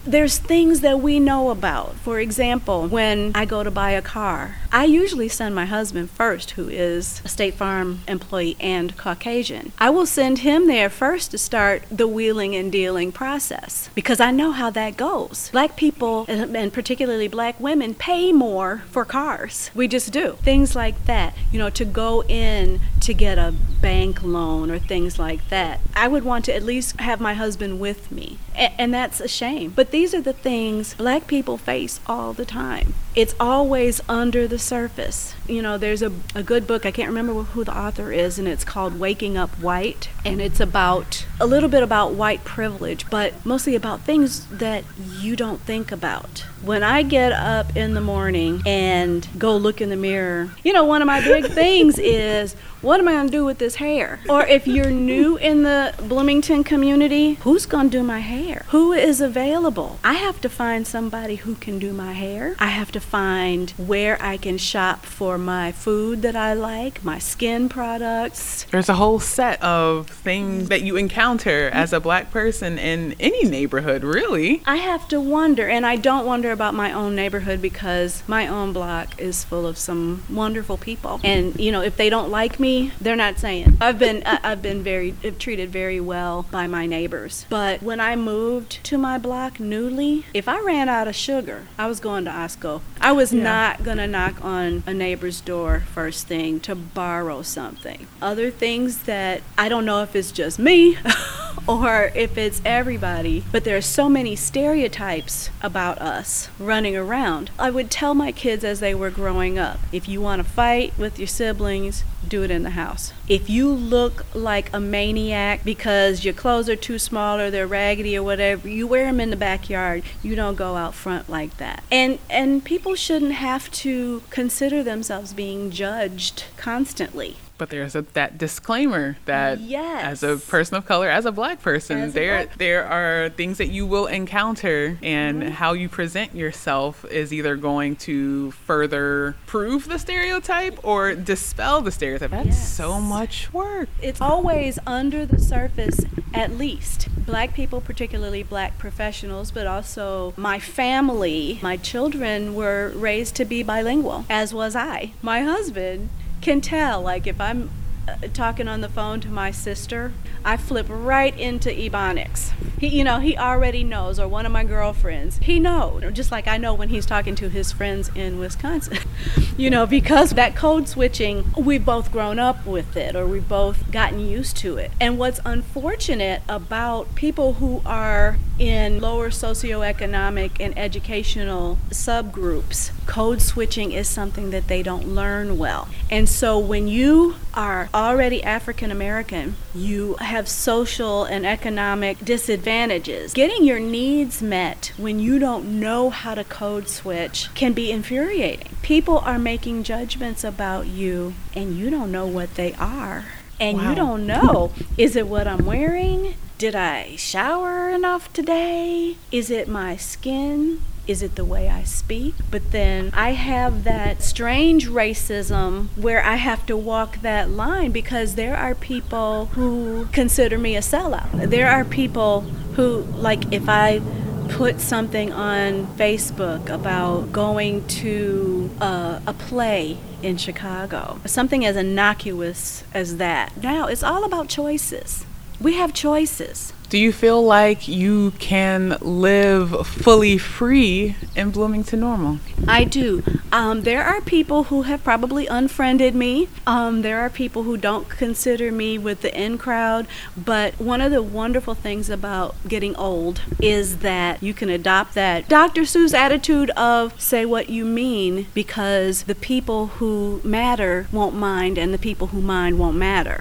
there's things that we know about. For example, when I go to buy a car, I usually send my husband first, who is a State Farm employee and Caucasian. I will send him there first to start the wheeling and dealing process because I know how that goes. Black people, and particularly black women, pay more for cars. We just do. Things like that, to go in to get a bank loan or things like that. I would want to at least have my husband with me. And that's a shame. But these are the things black people face all the time. It's always under the surface. There's a good book, I can't remember who the author is, and it's called Waking Up White. And it's about a little bit about white privilege, but mostly about things that you don't think about. When I get up in the morning and go look in the mirror, one of my big things is, what am I going to do with this hair? Or if you're new in the Bloomington community, who's going to do my hair? Who is available? I have to find somebody who can do my hair. I have to find where I can shop for my food that I like, my skin products. There's a whole set of things that you encounter as a black person in any neighborhood, really. I have to wonder, and I don't wonder about my own neighborhood because my own block is full of some wonderful people. And, if they don't like me, they're not saying. I've been treated very well by my neighbors. But when I moved to my block newly, if I ran out of sugar, I was going to Osco. I was not going to knock on a neighbor's door first thing to borrow something. Other things that I don't know if it's just me or if it's everybody, but there are so many stereotypes about us running around. I would tell my kids as they were growing up, if you want to fight with your siblings, do it in the house. If you look like a maniac because your clothes are too small or they're raggedy or whatever, you wear them in the backyard. You don't go out front like that. And people shouldn't have to consider themselves being judged constantly. But there's that disclaimer that as a person of color, as a black person, there are things that you will encounter, and how you present yourself is either going to further prove the stereotype or dispel the stereotype. That's so much work. It's always under the surface, at least. Black people, particularly black professionals, but also my family, my children were raised to be bilingual, as was I. My husband can tell, like if I'm talking on the phone to my sister, I flip right into Ebonics. He already knows, or one of my girlfriends, he knows, just like I know when he's talking to his friends in Wisconsin, because that code switching, we've both grown up with it, or we've both gotten used to it. And what's unfortunate about people who are in lower socioeconomic and educational subgroups, code switching is something that they don't learn well. And so when you are already African American, you have social and economic disadvantages. Getting your needs met when you don't know how to code switch can be infuriating. People are making judgments about you and you don't know what they are. And you don't know, is it what I'm wearing? Did I shower enough today? Is it my skin? Is it the way I speak? But then I have that strange racism where I have to walk that line because there are people who consider me a sellout. There are people who, like, if I put something on Facebook about going to a play in Chicago, something as innocuous as that. Now, it's all about choices. We have choices. Do you feel like you can live fully free in Bloomington Normal? I do. There are people who have probably unfriended me. There are people who don't consider me with the in crowd. But one of the wonderful things about getting old is that you can adopt that Dr. Seuss attitude of say what you mean, because the people who matter won't mind and the people who mind won't matter.